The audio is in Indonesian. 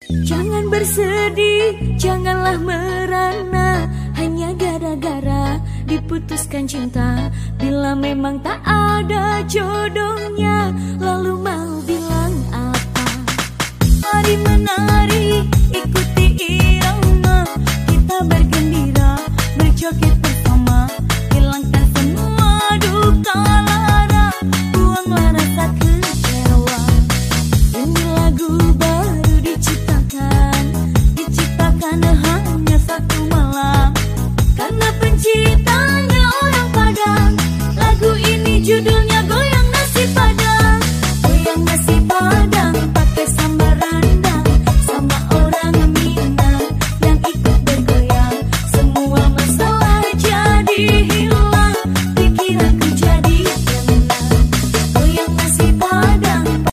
Jangan bersedih, janganlah merana, hanya gara-gara diputuskan cinta. Bila memang tak ada jodohnya, lalu mau bilang apa? Mari menari